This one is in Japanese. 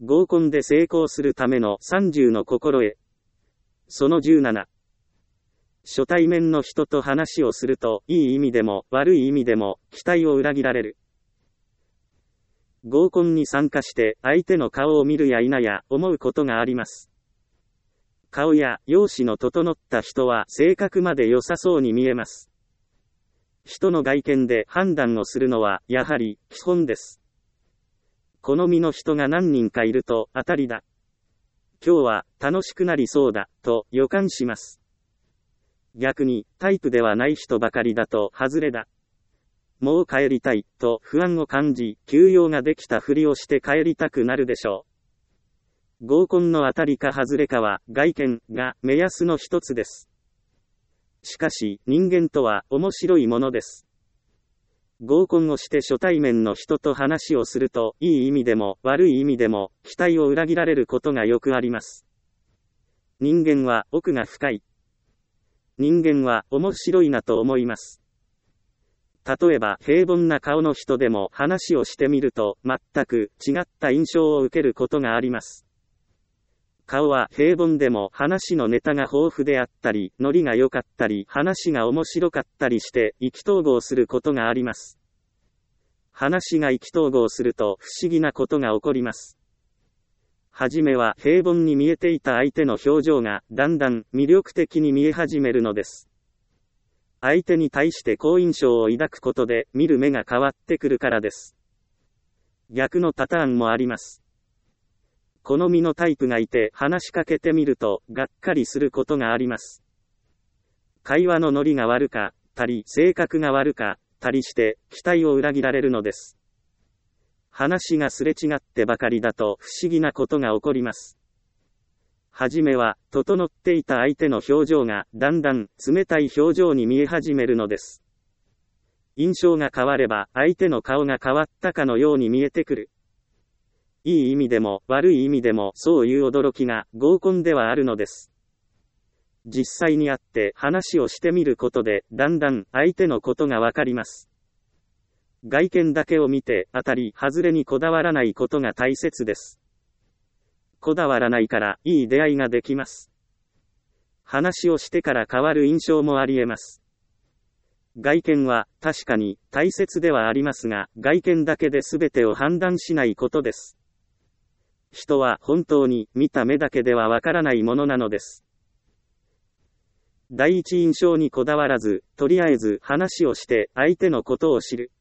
合コンで成功するための30の心得。その17。初対面の人と話をすると、いい意味でも悪い意味でも期待を裏切られる。合コンに参加して相手の顔を見るや否や思うことがあります。顔や容姿の整った人は性格まで良さそうに見えます。人の外見で判断をするのはやはり基本です。好みの人が何人かいると当たりだ。今日は楽しくなりそうだと予感します。逆にタイプではない人ばかりだと外れだ。もう帰りたいと不安を感じ、休養ができたふりをして帰りたくなるでしょう。合コンの当たりか外れかは外見が目安の一つです。しかし人間とは面白いものです。合コンをして初対面の人と話をすると、いい意味でも悪い意味でも期待を裏切られることがよくあります。人間は奥が深い。人間は面白いなと思います。例えば平凡な顔の人でも話をしてみると全く違った印象を受けることがあります。顔は平凡でも話のネタが豊富であったり、ノリが良かったり、話が面白かったりして意気投合することがあります。話が意気投合すると不思議なことが起こります。はじめは平凡に見えていた相手の表情がだんだん魅力的に見え始めるのです。相手に対して好印象を抱くことで見る目が変わってくるからです。逆のパターンもあります。好みのタイプがいて話しかけてみるとがっかりすることがあります。会話のノリが悪かったり性格が悪かったりして期待を裏切られるのです。話がすれ違ってばかりだと不思議なことが起こります。はじめは整っていた相手の表情がだんだん冷たい表情に見え始めるのです。印象が変われば相手の顔が変わったかのように見えてくる。いい意味でも悪い意味でもそういう驚きが合コンではあるのです。実際に会って話をしてみることでだんだん相手のことがわかります。外見だけを見て当たり外れにこだわらないことが大切です。こだわらないからいい出会いができます。話をしてから変わる印象もあり得ます。外見は確かに大切ではありますが、外見だけで全てを判断しないことです。人は本当に見た目だけではわからないものなのです。第一印象にこだわらず、とりあえず話をして相手のことを知る。